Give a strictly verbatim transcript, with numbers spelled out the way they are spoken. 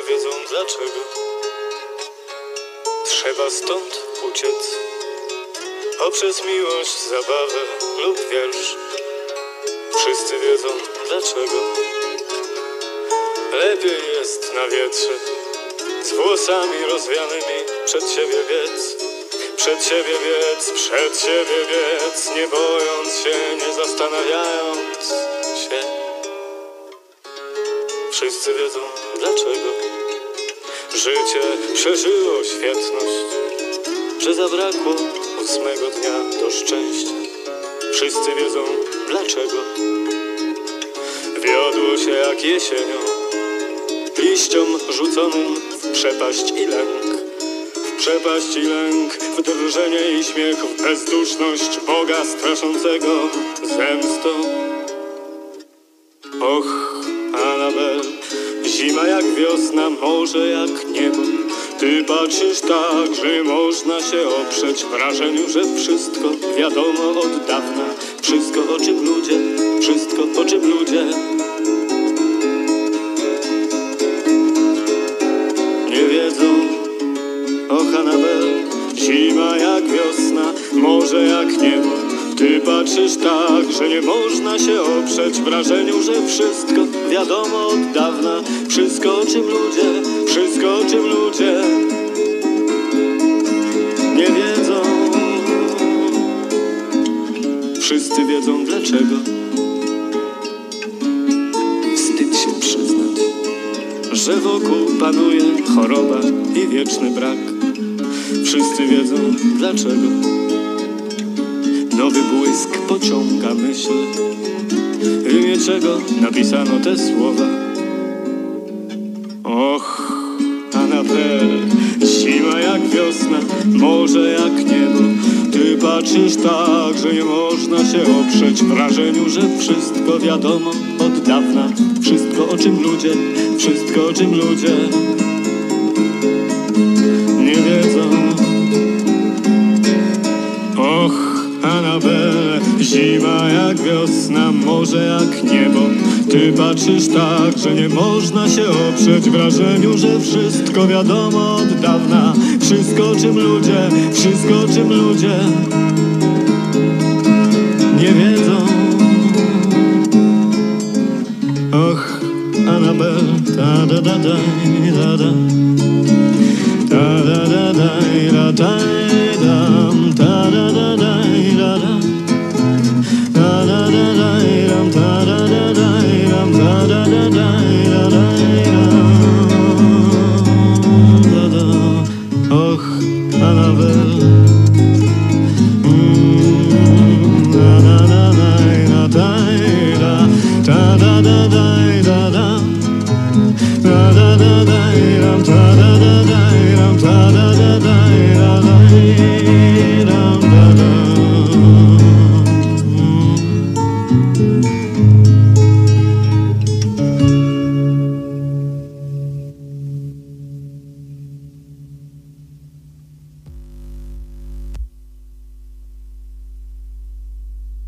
wiedzą dlaczego trzeba stąd uciec. Poprzez miłość, zabawę lub wiersz. Wszyscy wiedzą dlaczego lepiej jest na wietrze, z włosami rozwianymi przed siebie biec. Przed siebie biec, przed siebie biec, nie bojąc się, nie zastanawiając się. Wszyscy wiedzą dlaczego życie przeżyło świetność, że zabrakło ósmego dnia do szczęścia. Wszyscy wiedzą dlaczego wiodło się jak jesienią, liściom rzuconym w przepaść i lęk. W przepaść i lęk, w drżenie i śmiech, w bezduszność Boga straszącego zemstą. Och, Anabel, zima jak wiosna, morze jak niebo. Ty patrzysz tak, że nie można się oprzeć wrażeniu, że wszystko wiadomo od dawna. Wszystko, o czym ludzie, wszystko, o czym ludzie nie wiedzą. Och, Anabel, zima jak wiosna, morze jak niebo. Ty patrzysz tak, że nie można się oprzeć wrażeniu, że wszystko wiadomo od dawna. Wszystko, o czym ludzie, wszystko, o czym ludzie nie wiedzą. Wszyscy wiedzą dlaczego. Wstyd się przyznać, że wokół panuje choroba i wieczny brak. Wszyscy wiedzą dlaczego nowy błysk pociąga myśl. W imię czego napisano te słowa? Och, Anabel, zima jak wiosna, morze jak niebo. Ty patrzysz tak, że nie można się oprzeć wrażeniu, że wszystko wiadomo od dawna. Wszystko, o czym ludzie, wszystko, o czym ludzie nie wiedzą. Och, Anabel, zima jak wiosna, morze jak niebo. Ty patrzysz tak, że nie można się oprzeć wrażeniu, że wszystko wiadomo od dawna. Wszystko, o czym ludzie, wszystko, o czym ludzie nie wiedzą. Och, Anabel, da da da da da da da da da da da da.